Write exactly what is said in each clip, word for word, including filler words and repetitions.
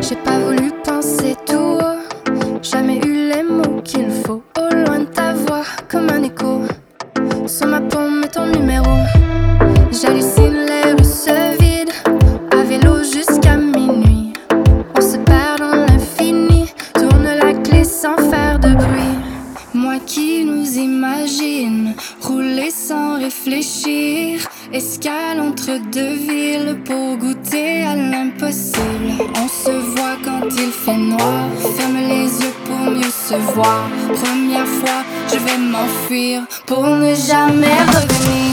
J'ai pas voulu penser tout haut, jamais eu les mots qu'il faut. Au loin de ta voix, comme un écho, sur ma paume et ton numéro. J'hallucine, les rues se vident, à vélo jusqu'à minuit. On se perd dans l'infini, tourne la clé sans faire de bruit. Moi qui nous imagine, rouler sans réfléchir, escale entre deux villes pour goûter à l'impossible. On se voit quand il fait noir, ferme les yeux pour mieux se voir. Première fois, je vais m'enfuir pour ne jamais revenir.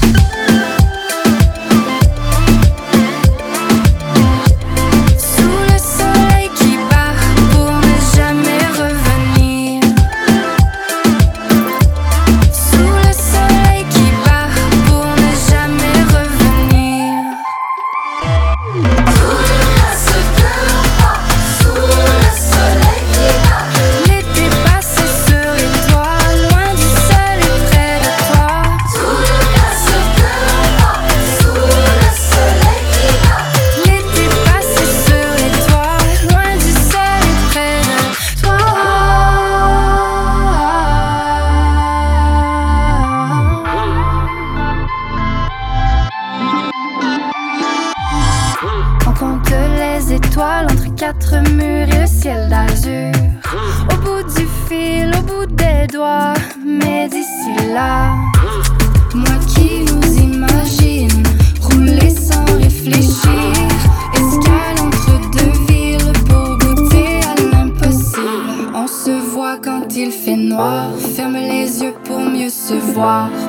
On compte les étoiles entre quatre murs et le ciel d'azur. Au bout du fil, au bout des doigts, mais d'ici là, moi qui nous imagine, rouler sans réfléchir, escale entre deux villes pour goûter à l'impossible. On se voit quand il fait noir, ferme les yeux pour mieux se voir.